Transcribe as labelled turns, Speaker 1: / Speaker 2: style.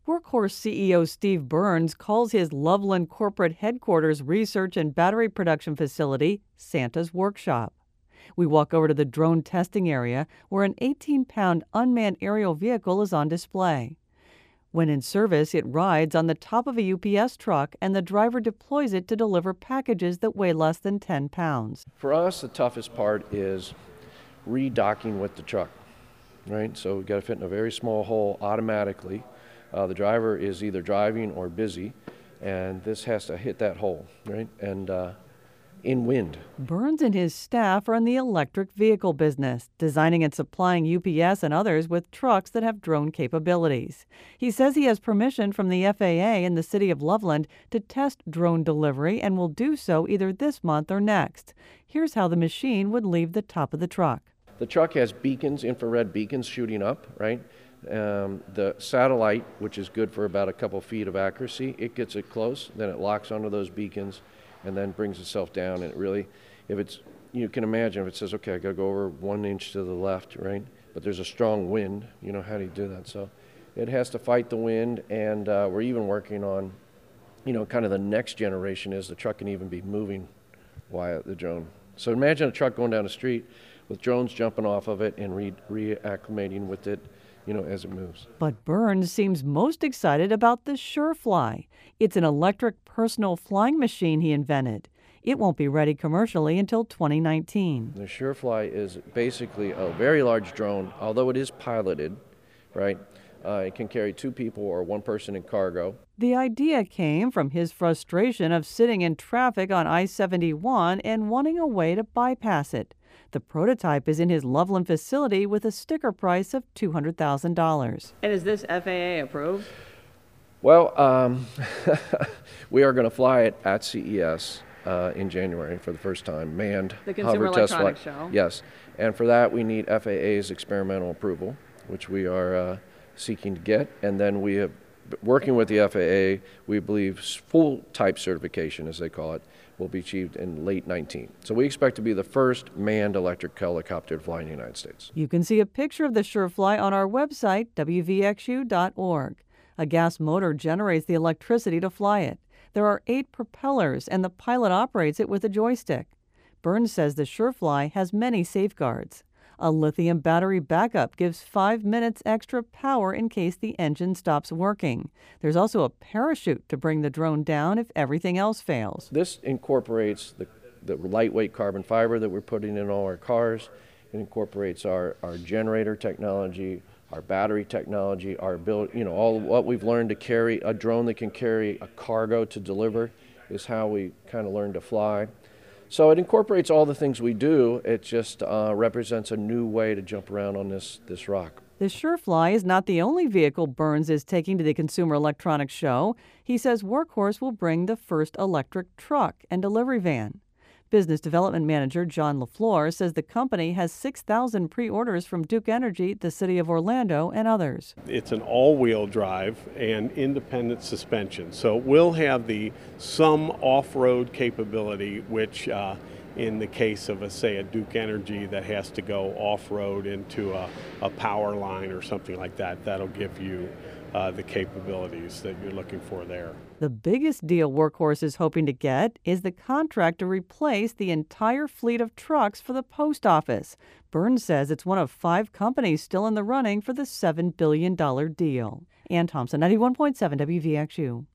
Speaker 1: Workhorse CEO Steve Burns calls his Loveland corporate headquarters research and battery production facility Santa's Workshop. We walk over to the drone testing area where an 18-pound unmanned aerial vehicle is on display. When in service, it rides on the top of a UPS truck and the driver deploys it to deliver packages that weigh less than 10 pounds.
Speaker 2: For us, the toughest part is redocking with the truck, right? So we've got to fit in a very small hole automatically. The driver is either driving or busy, and this has to hit that hole, right? And in wind.
Speaker 1: Burns and his staff are in the electric vehicle business, designing and supplying UPS and others with trucks that have drone capabilities. He says he has permission from the FAA and the city of Loveland to test drone delivery and will do so either this month or next. Here's how the machine would leave the top of the truck.
Speaker 2: The truck has beacons, infrared beacons shooting up, right? The satellite, which is good for about a couple feet of accuracy, it gets it close, then it locks onto those beacons and then brings itself down. And it really, if it's, you can imagine if it says, okay, I gotta go over 1 inch to the left, right? But there's a strong wind, how do you do that? So it has to fight the wind, and we're even working on, kind of the next generation is the truck can even be moving while the drone. So imagine a truck going down the street with drones jumping off of it and reacclimating with it, as it moves.
Speaker 1: But Burns seems most excited about the SureFly. It's an electric personal flying machine he invented. It won't be ready commercially until 2019.
Speaker 2: The SureFly is basically a very large drone, although it is piloted, right? It can carry 2 people or 1 person in cargo.
Speaker 1: The idea came from his frustration of sitting in traffic on I-71 and wanting a way to bypass it. The prototype is in his Loveland facility with a sticker price of $200,000.
Speaker 3: And is this FAA approved?
Speaker 2: Well, we are going to fly it at CES in January for the first time, manned
Speaker 3: the Consumer
Speaker 2: hover test
Speaker 3: Electronics
Speaker 2: flight.
Speaker 3: Show.
Speaker 2: Yes, and for that we need FAA's experimental approval, which we are seeking to get, and then we have working with the FAA. We believe full type certification, as they call it, will be achieved in late 2019. So we expect to be the first manned electric helicopter to fly in the United States.
Speaker 1: You can see a picture of the SureFly on our website, wvxu.org. A gas motor generates the electricity to fly it. There are 8 propellers, and the pilot operates it with a joystick. Burns says the SureFly has many safeguards. A lithium battery backup gives 5 minutes extra power in case the engine stops working. There's also a parachute to bring the drone down if everything else fails.
Speaker 2: This incorporates the lightweight carbon fiber that we're putting in all our cars. It incorporates our generator technology, our battery technology, our ability, all what we've learned to carry a drone that can carry a cargo to deliver is how we kind of learned to fly. So it incorporates all the things we do. It just represents a new way to jump around on this rock.
Speaker 1: The SureFly is not the only vehicle Burns is taking to the Consumer Electronics Show. He says Workhorse will bring the first electric truck and delivery van. Business Development Manager John LaFleur says the company has 6,000 pre-orders from Duke Energy, the City of Orlando, and others.
Speaker 4: It's an all-wheel drive and independent suspension, so it will have some off-road capability, which in the case of, say, a Duke Energy that has to go off-road into a power line or something like that, that'll give you the capabilities that you're looking for there.
Speaker 1: The biggest deal Workhorse is hoping to get is the contract to replace the entire fleet of trucks for the post office. Burns says it's one of 5 companies still in the running for the $7 billion deal. Ann Thompson, 91.7 WVXU.